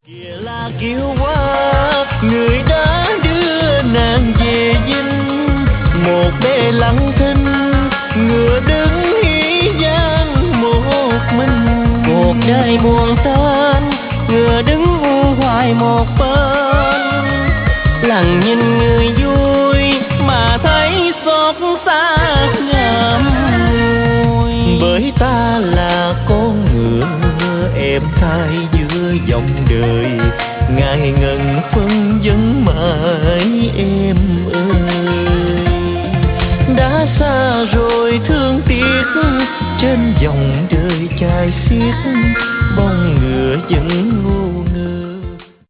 Kìa là kiêu quá người đã đưa nàng về dinh, một bề lặng thinh ngựa đứng hí giang một mình. Cuộc đời buồn tên ngựa đứng u hoài một bên, lặng nhìn người vui mà thấy xót xa ngậm ngùi. Bởi ta là con ngựa em thay giữa dòng đời, ngài ngần phân vân mãi em ơi. Đã xa rồi thương tiếc trên dòng đời chai xiết, bóng ngựa vẫn